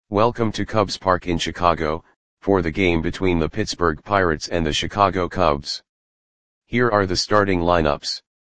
Welcome to Cubs Park in Chicago, for the game between the Pittsburgh Pirates and the Chicago Cubs. Here are the starting lineups.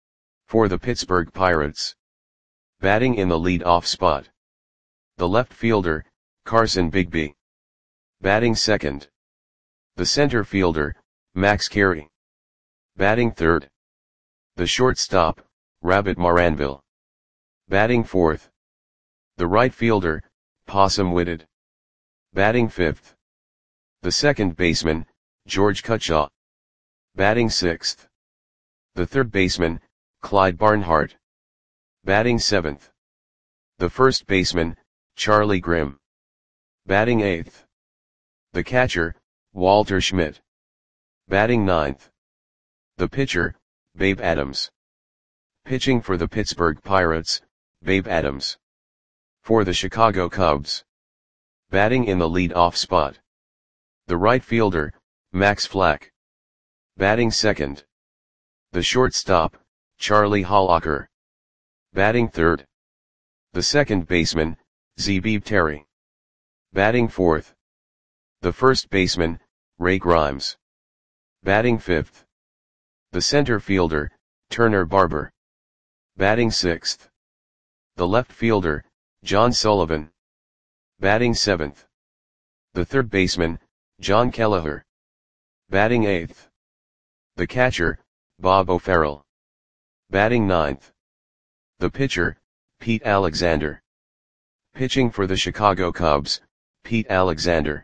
For the Pittsburgh Pirates. Batting in the lead-off spot. The left fielder, Carson Bigby. Batting second. The center fielder, Max Carey. Batting third. The shortstop, Rabbit Maranville. Batting fourth. The right fielder, Possum Whitted. Batting fifth. The second baseman, George Cutshaw. Batting sixth. The third baseman, Clyde Barnhart. Batting seventh. The first baseman, Charlie Grimm. Batting eighth. The catcher, Walter Schmidt. Batting ninth. The pitcher, Babe Adams. Pitching for the Pittsburgh Pirates, Babe Adams. For the Chicago Cubs. Batting in the lead-off spot. The right fielder, Max Flack. Batting second. The shortstop, Charlie Hollacker. Batting third. The second baseman, Zeebeeb Terry. Batting fourth. The first baseman, Ray Grimes. Batting fifth. The center fielder, Turner Barber. Batting sixth. The left fielder, John Sullivan. Batting seventh. The third baseman, John Kelleher. Batting eighth. The catcher, Bob O'Farrell. Batting ninth. The pitcher, Pete Alexander. Pitching for the Chicago Cubs, Pete Alexander.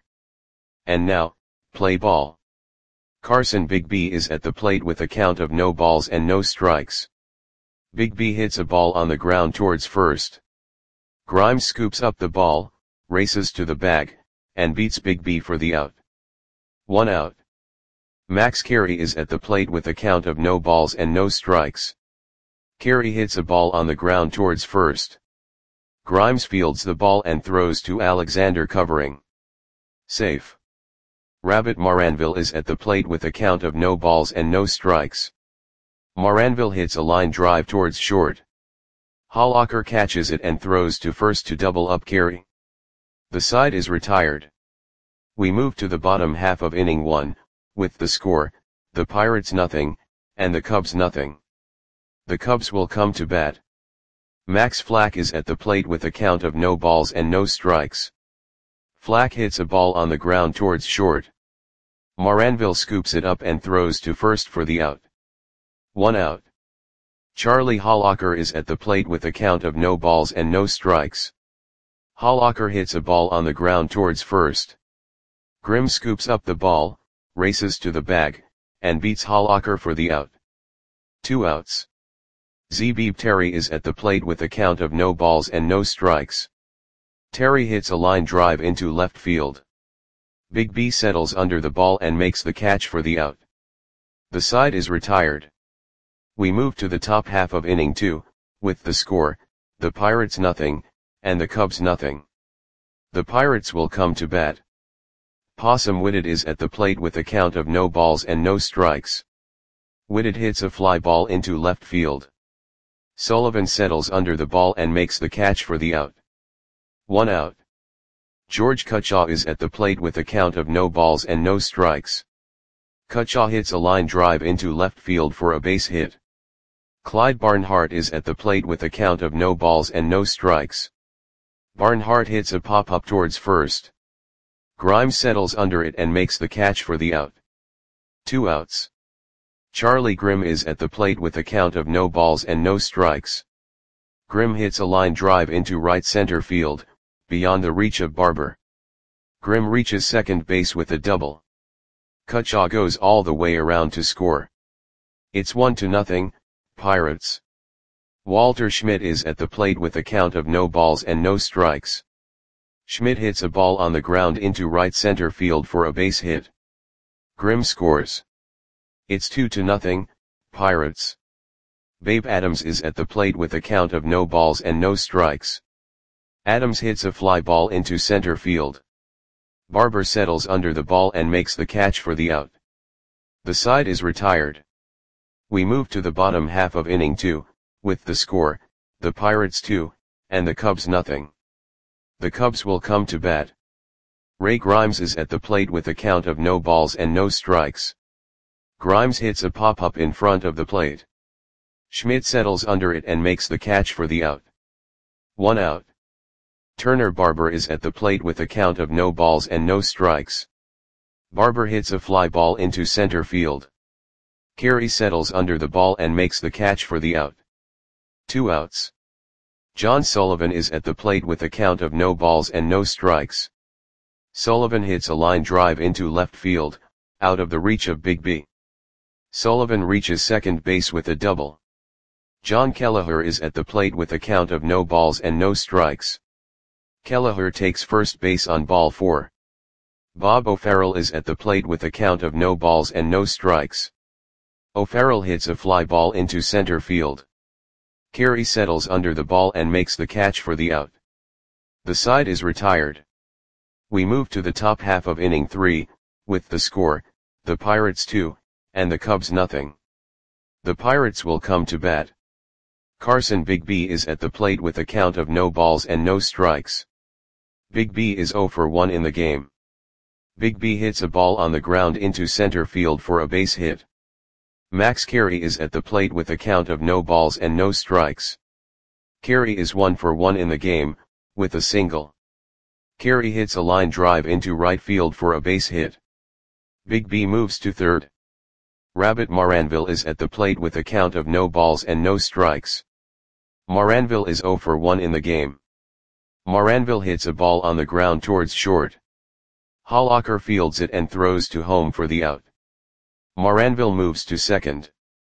And now, play ball. Carson Bigby is at the plate with a count of no balls and no strikes. Bigby hits a ball on the ground towards first. Grimes scoops up the ball, races to the bag, and beats Bigby for the out. 1 out. Max Carey is at the plate with a count of no balls and no strikes. Carey hits a ball on the ground towards first. Grimes fields the ball and throws to Alexander covering. Safe. Rabbit Maranville is at the plate with a count of no balls and no strikes. Maranville hits a line drive towards short. Hollacker catches it and throws to first to double up Carey. The side is retired. We move to the bottom half of inning 1, with the score, the Pirates nothing, and the Cubs nothing. The Cubs will come to bat. Max Flack is at the plate with a count of no balls and no strikes. Flack hits a ball on the ground towards short. Maranville scoops it up and throws to first for the out. 1 out. Charlie Hollacker is at the plate with a count of no balls and no strikes. Hollacker hits a ball on the ground towards first. Grimm scoops up the ball, races to the bag, and beats Hollacker for the out. 2 outs. Zeebeeb Terry is at the plate with a count of no balls and no strikes. Terry hits a line drive into left field. Bigby settles under the ball and makes the catch for the out. The side is retired. We move to the top half of inning 2, with the score, the Pirates nothing, and the Cubs nothing. The Pirates will come to bat. Possum Whitted is at the plate with a count of no balls and no strikes. Whitted hits a fly ball into left field. Sullivan settles under the ball and makes the catch for the out. 1 out. George Cutshaw is at the plate with a count of no balls and no strikes. Cutshaw hits a line drive into left field for a base hit. Clyde Barnhart is at the plate with a count of no balls and no strikes. Barnhart hits a pop-up towards first. Grimes settles under it and makes the catch for the out. 2 outs. Charlie Grimm is at the plate with a count of no balls and no strikes. Grimm hits a line drive into right center field, beyond the reach of Barber. Grimm reaches second base with a double. Cutshaw goes all the way around to score. It's 1-0, Pirates. Walter Schmidt is at the plate with a count of no balls and no strikes. Schmidt hits a ball on the ground into right center field for a base hit. Grimm scores. It's 2-0, Pirates. Babe Adams is at the plate with a count of no balls and no strikes. Adams hits a fly ball into center field. Barber settles under the ball and makes the catch for the out. The side is retired. We move to the bottom half of inning 2, with the score, the Pirates 2, and the Cubs nothing. The Cubs will come to bat. Ray Grimes is at the plate with a count of no balls and no strikes. Grimes hits a pop-up in front of the plate. Schmidt settles under it and makes the catch for the out. 1 out. Turner Barber is at the plate with a count of no balls and no strikes. Barber hits a fly ball into center field. Carey settles under the ball and makes the catch for the out. 2 outs. John Sullivan is at the plate with a count of no balls and no strikes. Sullivan hits a line drive into left field, out of the reach of Big B. Sullivan reaches second base with a double. John Kelleher is at the plate with a count of no balls and no strikes. Kelleher takes first base on ball 4. Bob O'Farrell is at the plate with a count of no balls and no strikes. O'Farrell hits a fly ball into center field. Carey settles under the ball and makes the catch for the out. The side is retired. We move to the top half of inning 3, with the score, the Pirates 2, and the Cubs nothing. The Pirates will come to bat. Carson Big B is at the plate with a count of no balls and no strikes. Big B is 0 for 1 in the game. Big B hits a ball on the ground into center field for a base hit. Max Carey is at the plate with a count of no balls and no strikes. Carey is 1 for 1 in the game, with a single. Carey hits a line drive into right field for a base hit. Big B moves to third. Rabbit Maranville is at the plate with a count of no balls and no strikes. Maranville is 0 for 1 in the game. Maranville hits a ball on the ground towards short. Hollacker fields it and throws to home for the out. Maranville moves to second.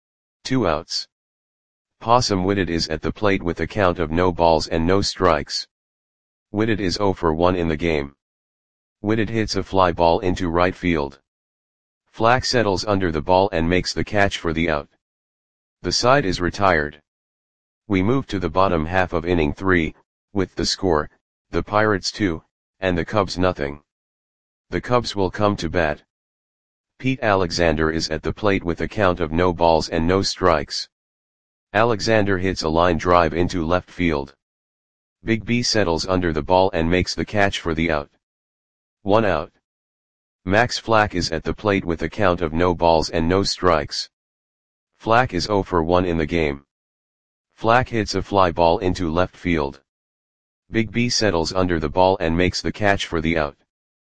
2 outs. Possum Whitted is at the plate with a count of no balls and no strikes. Whitted is 0 for 1 in the game. Whitted hits a fly ball into right field. Flack settles under the ball and makes the catch for the out. The side is retired. We move to the bottom half of inning 3, with the score, the Pirates 2, and the Cubs nothing. The Cubs will come to bat. Pete Alexander is at the plate with a count of no balls and no strikes. Alexander hits a line drive into left field. Big B settles under the ball and makes the catch for the out. 1 out. Max Flack is at the plate with a count of no balls and no strikes. Flack is 0 for 1 in the game. Flack hits a fly ball into left field. Big B settles under the ball and makes the catch for the out.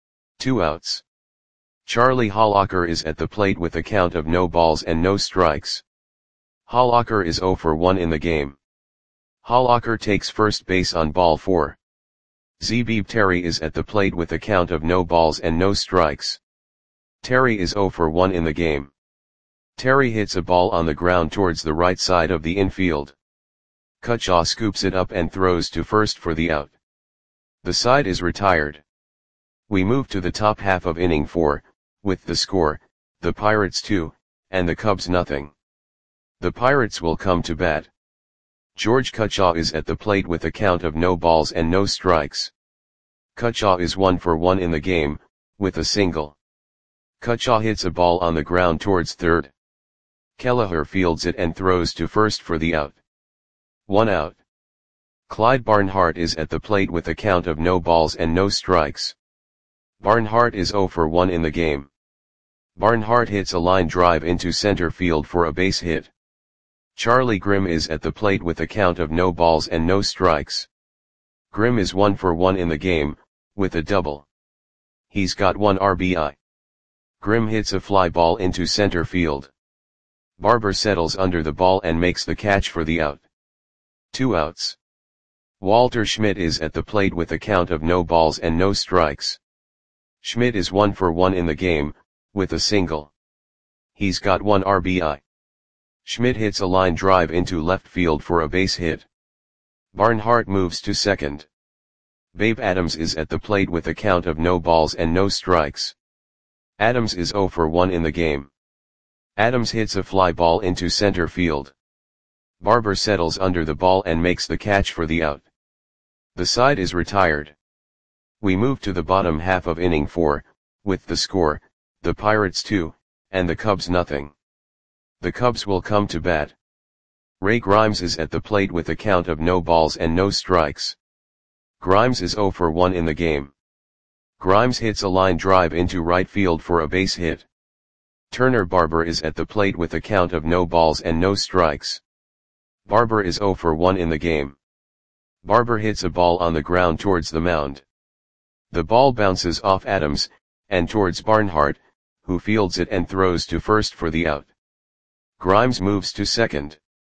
2 outs. Charlie Hollacker is at the plate with a count of no balls and no strikes. Hollacker is 0 for 1 in the game. Hollacker takes first base on ball 4. Zeebeeb Terry is at the plate with a count of no balls and no strikes. Terry is 0 for 1 in the game. Terry hits a ball on the ground towards the right side of the infield. Cutshaw scoops it up and throws to first for the out. The side is retired. We move to the top half of inning 4, with the score, the Pirates 2, and the Cubs nothing. The Pirates will come to bat. George Cutshaw is at the plate with a count of no balls and no strikes. Cutshaw is 1 for 1 in the game, with a single. Cutshaw hits a ball on the ground towards third. Kelleher fields it and throws to first for the out. 1 out. Clyde Barnhart is at the plate with a count of no balls and no strikes. Barnhart is 0 for 1 in the game. Barnhart hits a line drive into center field for a base hit. Charlie Grimm is at the plate with a count of no balls and no strikes. Grimm is 1 for 1 in the game, with a double. He's got 1 RBI. Grimm hits a fly ball into center field. Barber settles under the ball and makes the catch for the out. 2 outs. Walter Schmidt is at the plate with a count of no balls and no strikes. Schmidt is 1 for 1 in the game, with a single. He's got 1 RBI. Schmidt hits a line drive into left field for a base hit. Barnhart moves to second. Babe Adams is at the plate with a count of no balls and no strikes. Adams is 0 for 1 in the game. Adams hits a fly ball into center field. Barber settles under the ball and makes the catch for the out. The side is retired. We move to the bottom half of inning 4, with the score, the Pirates 2, and the Cubs nothing. The Cubs will come to bat. Ray Grimes is at the plate with a count of no balls and no strikes. Grimes is 0 for 1 in the game. Grimes hits a line drive into right field for a base hit. Turner Barber is at the plate with a count of no balls and no strikes. Barber is 0 for 1 in the game. Barber hits a ball on the ground towards the mound. The ball bounces off Adams, and towards Barnhart, who fields it and throws to first for the out. Grimes moves to second.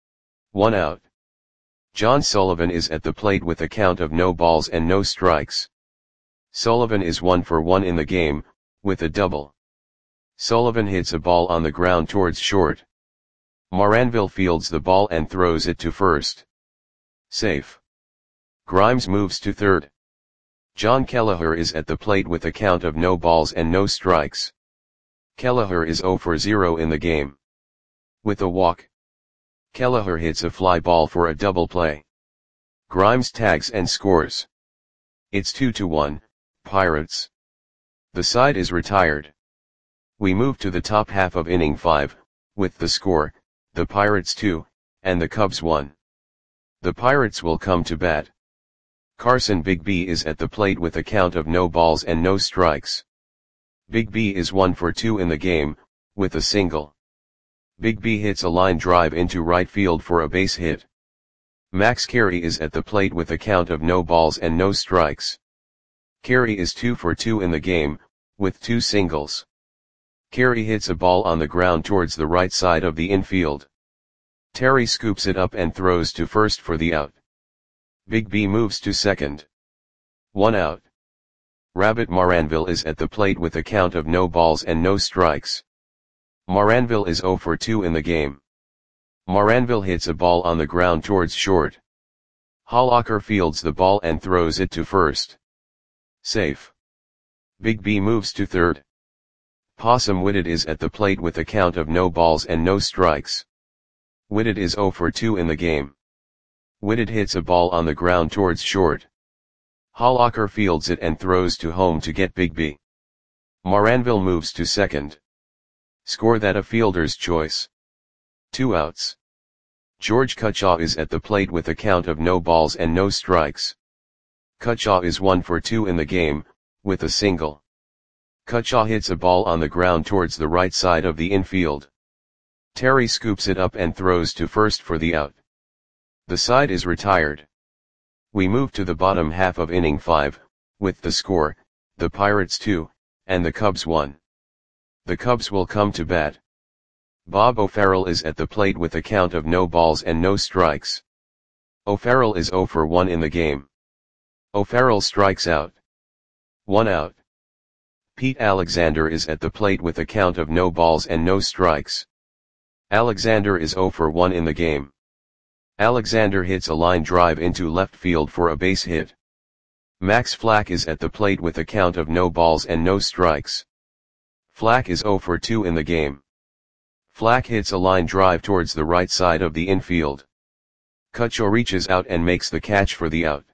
1 out. John Sullivan is at the plate with a count of no balls and no strikes. Sullivan is 1 for 1 in the game, with a double. Sullivan hits a ball on the ground towards short. Moranville fields the ball and throws it to first. Safe. Grimes moves to third. John Kelleher is at the plate with a count of no balls and no strikes. Kelleher is 0 for 0 in the game. With a walk. Kelleher hits a fly ball for a double play. Grimes tags and scores. It's 2-1, Pirates. The side is retired. We move to the top half of inning 5, with the score, the Pirates 2, and the Cubs 1. The Pirates will come to bat. Carson Big B is at the plate with a count of no balls and no strikes. Big B is 1 for 2 in the game, with a single. Big B hits a line drive into right field for a base hit. Max Carey is at the plate with a count of no balls and no strikes. Carey is 2 for 2 in the game, with 2 singles. Carey hits a ball on the ground towards the right side of the infield. Terry scoops it up and throws to first for the out. Big B moves to second. 1 out. Rabbit Moranville is at the plate with a count of no balls and no strikes. Moranville is 0 for 2 in the game. Moranville hits a ball on the ground towards short. Hollacker fields the ball and throws it to first. Safe. Big B moves to third. Possum Whitted is at the plate with a count of no balls and no strikes. Whitted is 0 for 2 in the game. Whitted hits a ball on the ground towards short. Hollacker fields it and throws to home to get Big B. Moranville moves to second. Score that a fielder's choice. 2 outs. George Cutchaw is at the plate with a count of no balls and no strikes. Cutchaw is 1 for 2 in the game, with a single. Cutchaw hits a ball on the ground towards the right side of the infield. Terry scoops it up and throws to first for the out. The side is retired. We move to the bottom half of inning 5, with the score, the Pirates 2, and the Cubs 1. The Cubs will come to bat. Bob O'Farrell is at the plate with a count of no balls and no strikes. O'Farrell is 0 for 1 in the game. O'Farrell strikes out. 1 out. Pete Alexander is at the plate with a count of no balls and no strikes. Alexander is 0 for 1 in the game. Alexander hits a line drive into left field for a base hit. Max Flack is at the plate with a count of no balls and no strikes. Flack is 0 for 2 in the game. Flack hits a line drive towards the right side of the infield. Cutchaw reaches out and makes the catch for the out.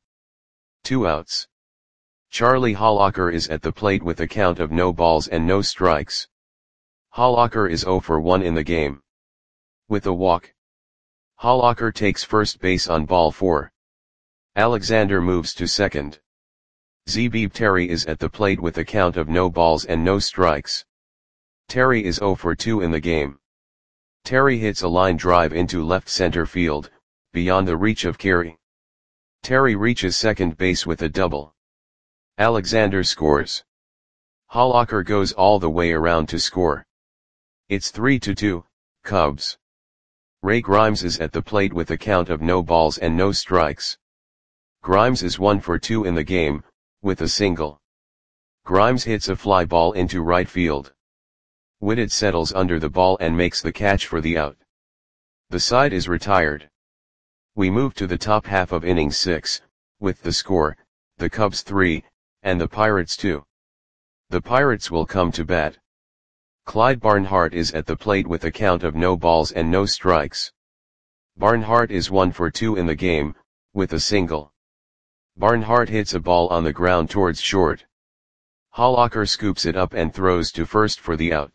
2 outs. Charlie Hollacker is at the plate with a count of no balls and no strikes. Hollacker is 0 for 1 in the game. With a walk. Hollacker takes first base on ball 4. Alexander moves to second. Zeebeeb Terry is at the plate with a count of no balls and no strikes. Terry is 0 for 2 in the game. Terry hits a line drive into left center field, beyond the reach of Carey. Terry reaches second base with a double. Alexander scores. Hollacker goes all the way around to score. It's 3-2, Cubs. Ray Grimes is at the plate with a count of no balls and no strikes. Grimes is 1 for 2 in the game, with a single. Grimes hits a fly ball into right field. Whitted settles under the ball and makes the catch for the out. The side is retired. We move to the top half of inning 6, with the score, the Cubs 3, and the Pirates 2. The Pirates will come to bat. Clyde Barnhart is at the plate with a count of no balls and no strikes. Barnhart is 1 for 2 in the game, with a single. Barnhart hits a ball on the ground towards short. Hollacker scoops it up and throws to first for the out.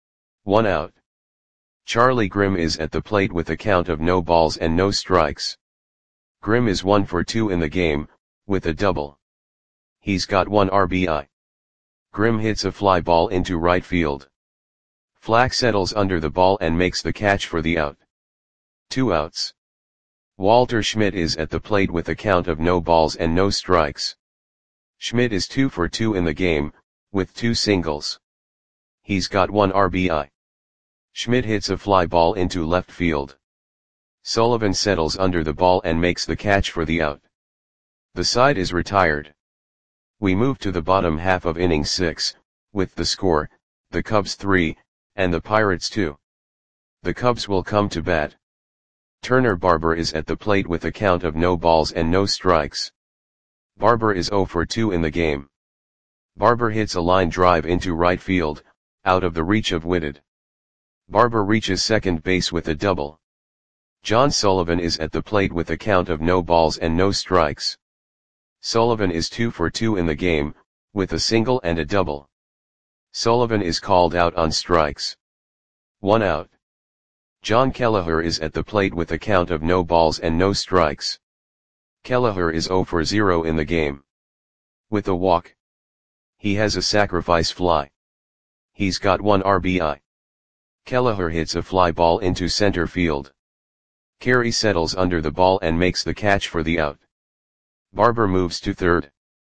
1 out. Charlie Grimm is at the plate with a count of no balls and no strikes. Grimm is 1 for 2 in the game, with a double. He's got 1 RBI. Grimm hits a fly ball into right field. Flack settles under the ball and makes the catch for the out. 2 outs. Walter Schmidt is at the plate with a count of no balls and no strikes. Schmidt is 2 for 2 in the game, with 2 singles. He's got 1 RBI. Schmidt hits a fly ball into left field. Sullivan settles under the ball and makes the catch for the out. The side is retired. We move to the bottom half of inning 6, with the score, the Cubs 3, and the Pirates 2. The Cubs will come to bat. Turner Barber is at the plate with a count of no balls and no strikes. Barber is 0 for 2 in the game. Barber hits a line drive into right field, out of the reach of Whitted. Barber reaches second base with a double. John Sullivan is at the plate with a count of no balls and no strikes. Sullivan is 2 for 2 in the game, with a single and a double. Sullivan is called out on strikes. 1 out. John Kelleher is at the plate with a count of no balls and no strikes. Kelleher is 0 for 0 in the game. With a walk. He has a sacrifice fly. He's got 1 RBI. Kelleher hits a fly ball into center field. Carey settles under the ball and makes the catch for the out. Barber moves to third.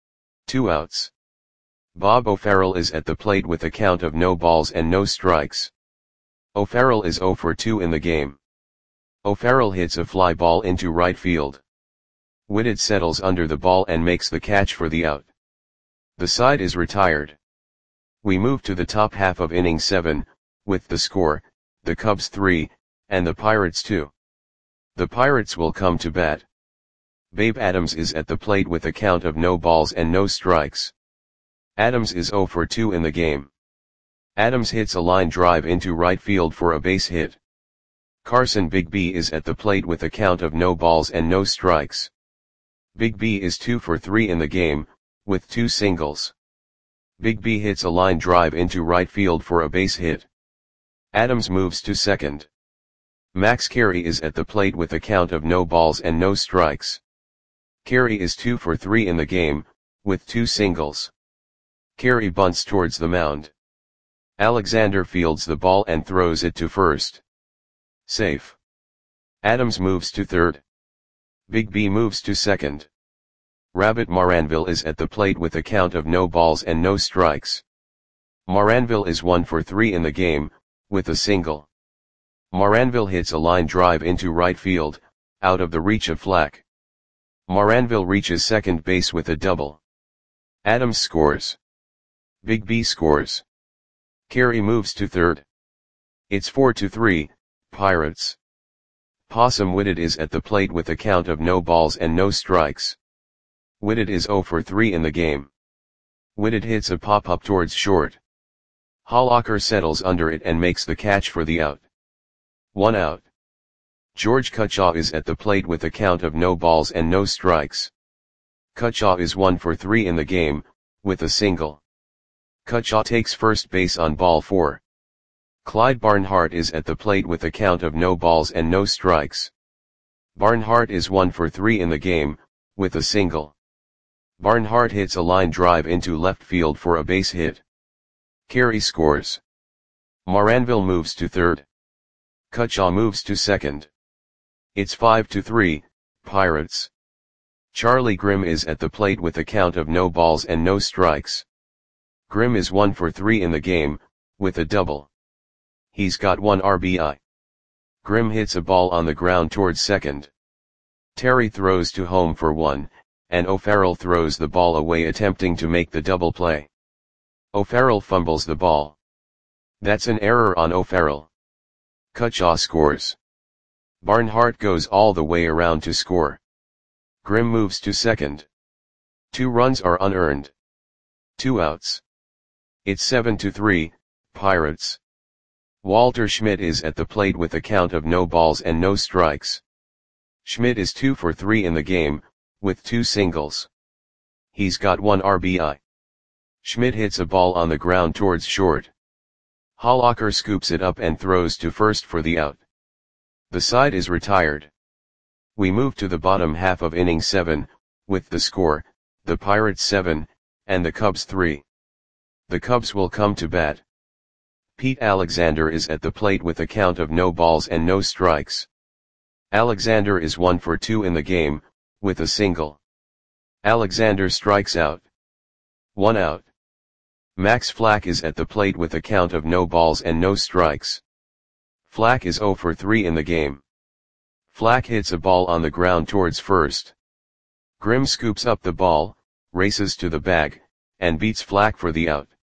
2 outs. Bob O'Farrell is at the plate with a count of no balls and no strikes. O'Farrell is 0 for 2 in the game. O'Farrell hits a fly ball into right field. Whitted settles under the ball and makes the catch for the out. The side is retired. We move to the top half of inning 7, with the score, the Cubs 3, and the Pirates 2. The Pirates will come to bat. Babe Adams is at the plate with a count of no balls and no strikes. Adams is 0 for 2 in the game. Adams hits a line drive into right field for a base hit. Carson Big B is at the plate with a count of no balls and no strikes. Big B is 2 for 3 in the game, with 2 singles. Big B hits a line drive into right field for a base hit. Adams moves to second. Max Carey is at the plate with a count of no balls and no strikes. Carey is 2 for 3 in the game, with 2 singles. Carey bunts towards the mound. Alexander fields the ball and throws it to first. Safe. Adams moves to third. Big B moves to second. Rabbit Maranville is at the plate with a count of no balls and no strikes. Maranville is 1 for 3 in the game, with a single. Maranville hits a line drive into right field, out of the reach of Flack. Maranville reaches second base with a double. Adams scores. Big B scores. Carey moves to third. It's 4-3, Pirates. Possum Whitted is at the plate with a count of no balls and no strikes. Whitted is 0 for 3 in the game. Whitted hits a pop-up towards short. Hollacker settles under it and makes the catch for the out. 1 out. George Cutchaw is at the plate with a count of no balls and no strikes. Cutchaw is 1 for 3 in the game, with a single. Cutchaw takes first base on ball 4. Clyde Barnhart is at the plate with a count of no balls and no strikes. Barnhart is 1 for 3 in the game, with a single. Barnhart hits a line drive into left field for a base hit. Carey scores. Maranville moves to third. Cutchaw moves to second. It's 5-3, Pirates. Charlie Grimm is at the plate with a count of no balls and no strikes. Grimm is 1 for 3 in the game, with a double. He's got 1 RBI. Grimm hits a ball on the ground towards second. Terry throws to home for 1, and O'Farrell throws the ball away attempting to make the double play. O'Farrell fumbles the ball. That's an error on O'Farrell. Cutchaw scores. Barnhart goes all the way around to score. Grimm moves to second. 2 runs are unearned. 2 outs. It's 7-3, Pirates. Walter Schmidt is at the plate with a count of no balls and no strikes. Schmidt is 2 for 3 in the game, with 2 singles. He's got 1 RBI. Schmidt hits a ball on the ground towards short. Hollacker scoops it up and throws to first for the out. The side is retired. We move to the bottom half of inning 7, with the score, the Pirates 7, and the Cubs 3. The Cubs will come to bat. Pete Alexander is at the plate with a count of no balls and no strikes. Alexander is 1 for 2 in the game, with a single. Alexander strikes out. 1 out. Max Flack is at the plate with a count of no balls and no strikes. Flack is 0 for 3 in the game. Flack hits a ball on the ground towards first. Grimm scoops up the ball, races to the bag, and beats Flack for the out.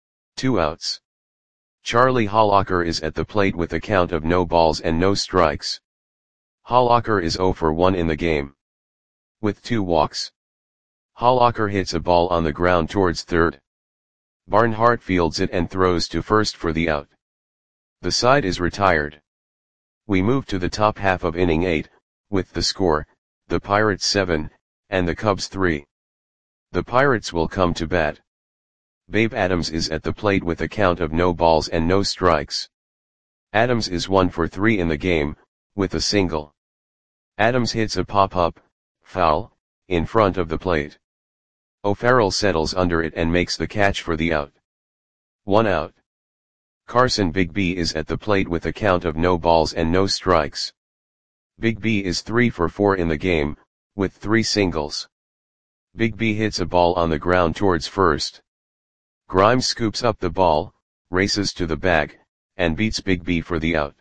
2 outs. Charlie Hollacker is at the plate with a count of no balls and no strikes. Hollacker is 0 for 1 in the game. With 2 walks. Hollacker hits a ball on the ground towards third. Barnhart fields it and throws to first for the out. The side is retired. We move to the top half of inning 8, with the score, the Pirates 7, and the Cubs 3. The Pirates will come to bat. Babe Adams is at the plate with a count of no balls and no strikes. Adams is 1 for 3 in the game, with a single. Adams hits a pop-up, foul, in front of the plate. O'Farrell settles under it and makes the catch for the out. 1 out. Carson Bigby is at the plate with a count of no balls and no strikes. Bigby is 3 for 4 in the game, with 3 singles. Bigby hits a ball on the ground towards first. Grimes scoops up the ball, races to the bag, and beats Bigby for the out.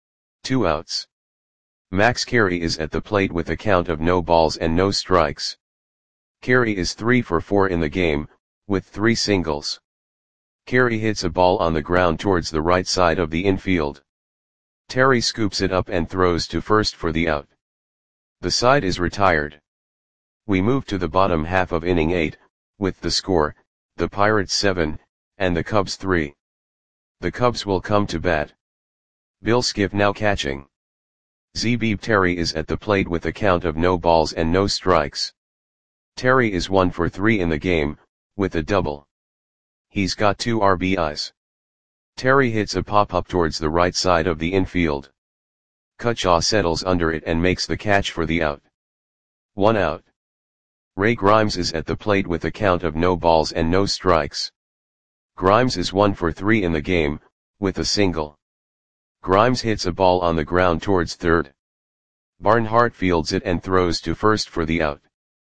2 outs. Max Carey is at the plate with a count of no balls and no strikes. Carey is 3 for 4 in the game, with 3 singles. Carey hits a ball on the ground towards the right side of the infield. Terry scoops it up and throws to first for the out. The side is retired. We move to the bottom half of inning 8, with the score, the Pirates 7, and the Cubs 3. The Cubs will come to bat. Bill Skiff now catching. Zebib Terry is at the plate with a count of no balls and no strikes. Terry is 1 for 3 in the game, with a double. He's got 2 RBIs. Terry hits a pop-up towards the right side of the infield. Cutchaw settles under it and makes the catch for the out. 1 out. Ray Grimes is at the plate with a count of no balls and no strikes. Grimes is 1 for 3 in the game, with a single. Grimes hits a ball on the ground towards third. Barnhart fields it and throws to first for the out.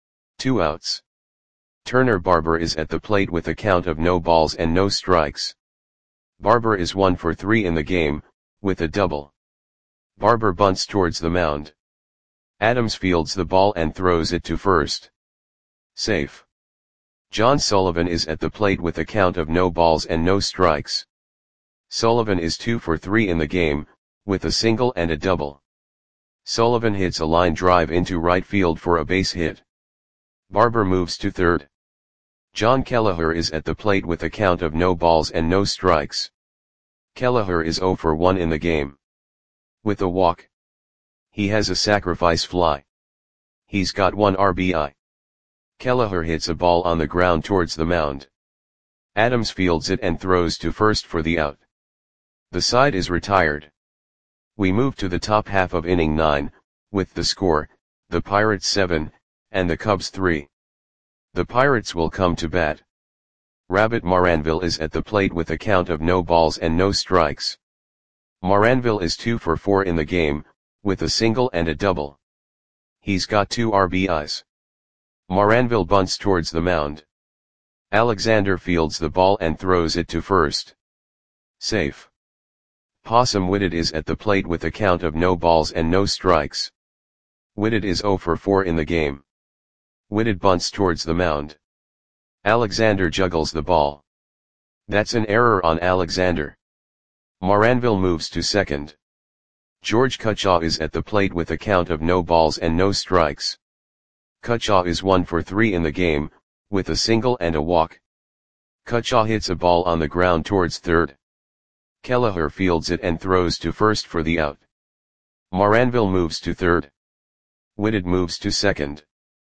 2 outs. Turner Barber is at the plate with a count of no balls and no strikes. Barber is 1 for 3 in the game, with a double. Barber bunts towards the mound. Adams fields the ball and throws it to first. Safe. John Sullivan is at the plate with a count of no balls and no strikes. Sullivan is 2 for 3 in the game, with a single and a double. Sullivan hits a line drive into right field for a base hit. Barber moves to third. John Kelleher is at the plate with a count of no balls and no strikes. Kelleher is 0 for 1 in the game. With a walk. He has a sacrifice fly. He's got 1 RBI. Kelleher hits a ball on the ground towards the mound. Adams fields it and throws to first for the out. The side is retired. We move to the top half of inning 9, with the score, the Pirates 7, and the Cubs 3. The Pirates will come to bat. Rabbit Maranville is at the plate with a count of no balls and no strikes. Maranville is 2 for 4 in the game, with a single and a double. He's got 2 RBIs. Maranville bunts towards the mound. Alexander fields the ball and throws it to first. Safe. Possum Whitted is at the plate with a count of no balls and no strikes. Whitted is 0 for 4 in the game. Whitted bunts towards the mound. Alexander juggles the ball. That's an error on Alexander. Maranville moves to second. George Cutchaw is at the plate with a count of no balls and no strikes. Cutchaw is 1 for 3 in the game, with a single and a walk. Cutchaw hits a ball on the ground towards third. Kelleher fields it and throws to first for the out. Maranville moves to third. Whitted moves to second.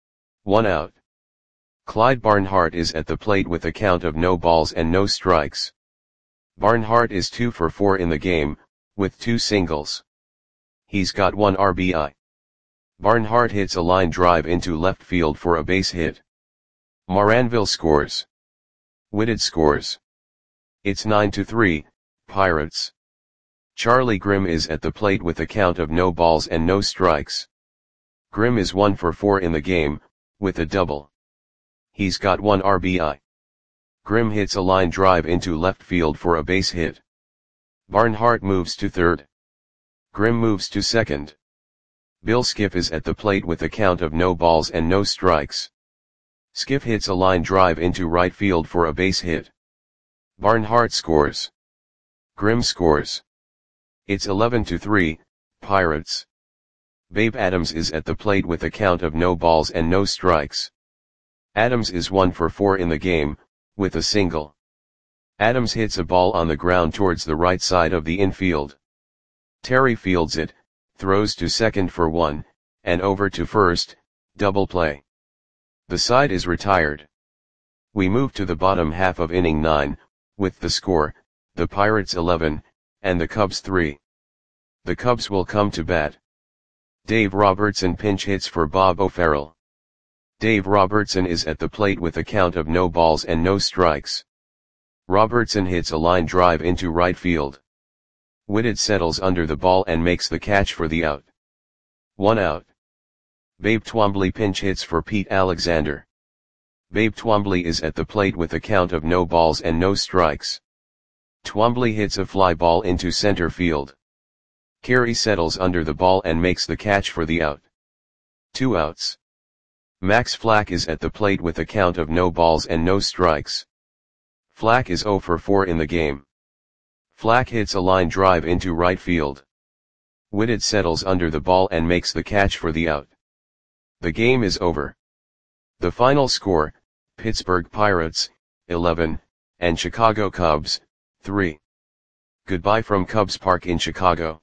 1 out. Clyde Barnhart is at the plate with a count of no balls and no strikes. Barnhart is 2 for 4 in the game, with 2 singles. He's got 1 RBI. Barnhart hits a line drive into left field for a base hit. Moranville scores. Whitted scores. It's 9-3, Pirates. Charlie Grimm is at the plate with a count of no balls and no strikes. Grimm is 1 for 4 in the game, with a double. He's got 1 RBI. Grimm hits a line drive into left field for a base hit. Barnhart moves to third. Grimm moves to second. Bill Skiff is at the plate with a count of no balls and no strikes. Skiff hits a line drive into right field for a base hit. Barnhart scores. Grimm scores. It's 11-3, Pirates. Babe Adams is at the plate with a count of no balls and no strikes. Adams is 1 for 4 in the game, with a single. Adams hits a ball on the ground towards the right side of the infield. Terry fields it, throws to second for 1, and over to first, double play. The side is retired. We move to the bottom half of inning 9, with the score, the Pirates 11, and the Cubs 3. The Cubs will come to bat. Dave Robertson pinch hits for Bob O'Farrell. Dave Robertson is at the plate with a count of no balls and no strikes. Robertson hits a line drive into right field. Whitted settles under the ball and makes the catch for the out. 1 out. Babe Twombly pinch hits for Pete Alexander. Babe Twombly is at the plate with a count of no balls and no strikes. Twombly hits a fly ball into center field. Carey settles under the ball and makes the catch for the out. 2 outs. Max Flack is at the plate with a count of no balls and no strikes. Flack is 0 for 4 in the game. Flack hits a line drive into right field. Whitted settles under the ball and makes the catch for the out. The game is over. The final score, Pittsburgh Pirates, 11, and Chicago Cubs, 3. Goodbye from Cubs Park in Chicago.